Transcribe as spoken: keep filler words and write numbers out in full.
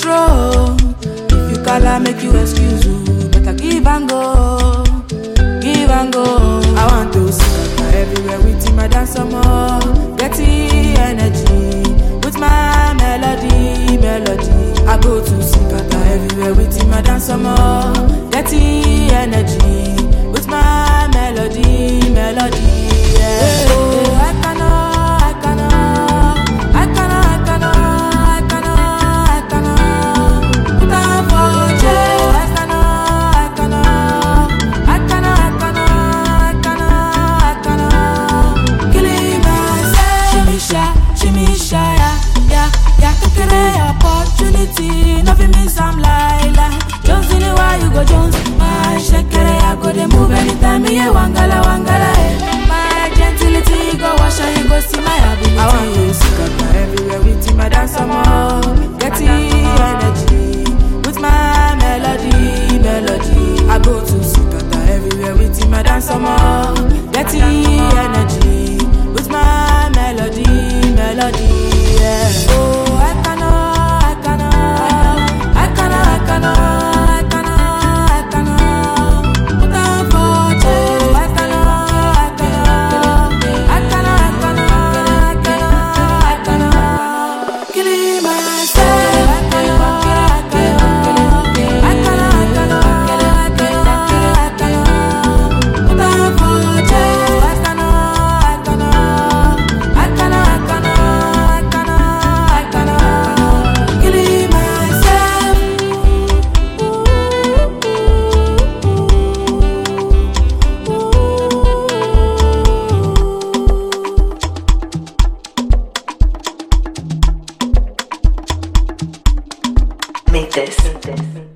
control. If you call, I make you excuse you. Better give and go, give and go. I want to scatter everywhere with my dance some more. Get the energy with my melody, melody. I go to scatter everywhere with my dance some more. Get the energy with my melody, melody. Yeah. Oh, I cannot, I cannot, I cannot, I cannot, I cannot, I cannot. Put on for you. I cannot, I cannot, I cannot, I cannot, I cannot. Killing myself. Shimmy sha, shimmy sha, yeah, yeah, yeah. Take the opportunity, nothing means I'm like like. Jones in the why you go Jones. My shekere I go dey move anytime me hear wangala wangala. Eh. My gentility go wash and you go see my ability. I want to scatter everywhere with my dance some more. Get the energy with my melody, melody. I go to scatter everywhere with my dance some more. Get the energy with my melody, melody. Yeah. Oh, I cannot, I cannot, I cannot, I cannot. Make this. Make this.